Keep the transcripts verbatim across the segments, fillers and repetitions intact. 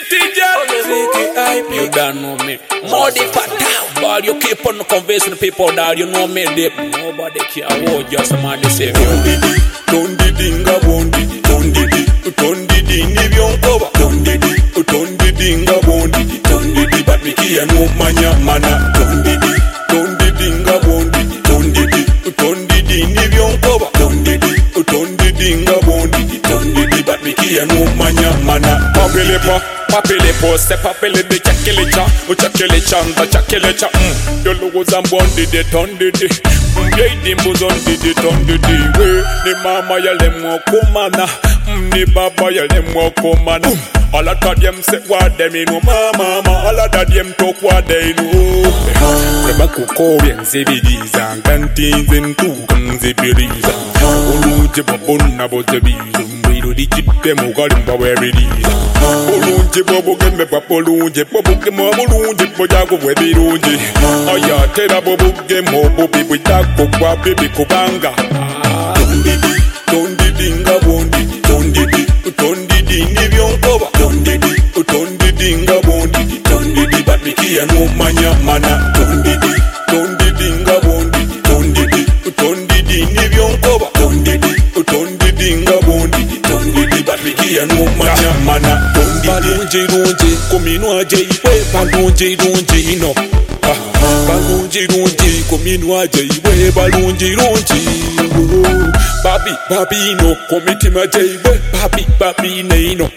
City girl. You don't know me. Modi Patao. But you keep on convincing people that you know me deep. Nobody care what just somebody say. Tondidi, tondidi nga bondi, tondidi, tondidi ni byonkoba, tondidi, tondidi nga bondi, tondidi babikia no manya mana, tondidi, tondidi nga bondi, tondidi, tondidi ni byonkoba, tondidi, tondidi nga bondi, tondidi babikia no manya mana. Papele pa, papele po, se papele de chakele cha, o chakele cha, o chakele cha. Yolo was a bondi de tondidi, yey dimbo didi tondidi. We ni mama yale mwoko mana, ni baba yale mwoko mana. All of them say what them know, mama, all of them talk what they know. Kweba kuko yenzibidiza, ngantinze ntuka nzibiriza. Oluje babona bozebiza, mbiru dichipe mugalimba webiriza. Oluje bobugembe papoluje, bobugemo buluje bojago webiruje. Aya tera bobugemo bobi bujako kwa bibi kubanga. Tondidi, tondidi nga bondi, tondidi, tondidi ni byonkoba, tondidi, tondidi nga bondi, tondidi babikia no manya mana, tondidi, tondidi nga bondi, tondidi, tondidi ni byonkoba, tondidi, tondidi nga bondi, tondidi babikia no manya mana, tondidi. Balunji lunji, kuminwa jeiwe, balunji lunji no. Balunji lunji, kuminwa jeiwe, balunji lunji. Babi, babi no, komitima jeiwe, babi, babi ne no.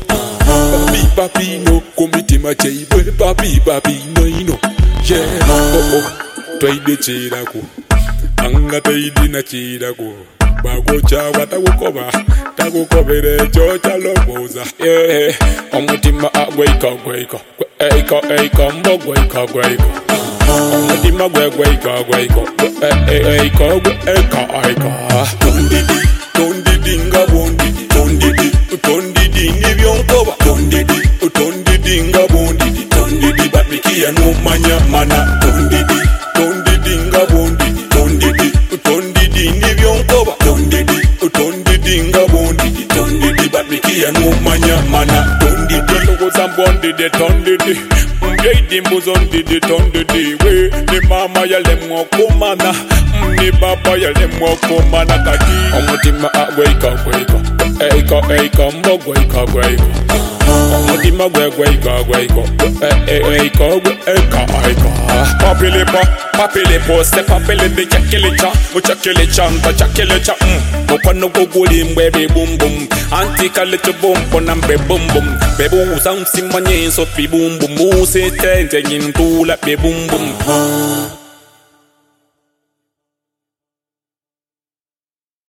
Babi, babi no, komitima jeiwe, babi, babi ne no. Yeah, oh oh, twaide chirako, anga twaide na chirako. Bago chawa tagukoba, tagukobere chocha loboza. Yeah, omutima agweika gweika, gweika eika mbogweika gweika. Omutima gwe gweika gweika, eika gweika eika. Tondidi, tondidi nga bondi, tondidi, tondidi ni byonkoba, tondidi, tondidi nga bondi, tondidi babikia no manya mana, tondidi, tondidi nga bondi, tondidi, tondidi ni byonkoba, tondidi, tondidi nga bondi, tondidi babikia no manya mana, tondidi. Logoza bondi de tondidi, yey dimbo zondidi tondidi. We ni mama yale mwoko mana, ni baba yale mwoko mana kati. Omutima agweika gweika, eika eika mbogweika gweika. Omutima gwe gweika gweika, eika gweika eika. Papele pa, papele po, se papele de chakele cha, o chakele cha, o chakele cha. Mokwano guguli mbebe bum bum, antika leche bum ponam be bum bum. Bebu sam simanye so pi bum bum, se tenje yin tula be bum bum.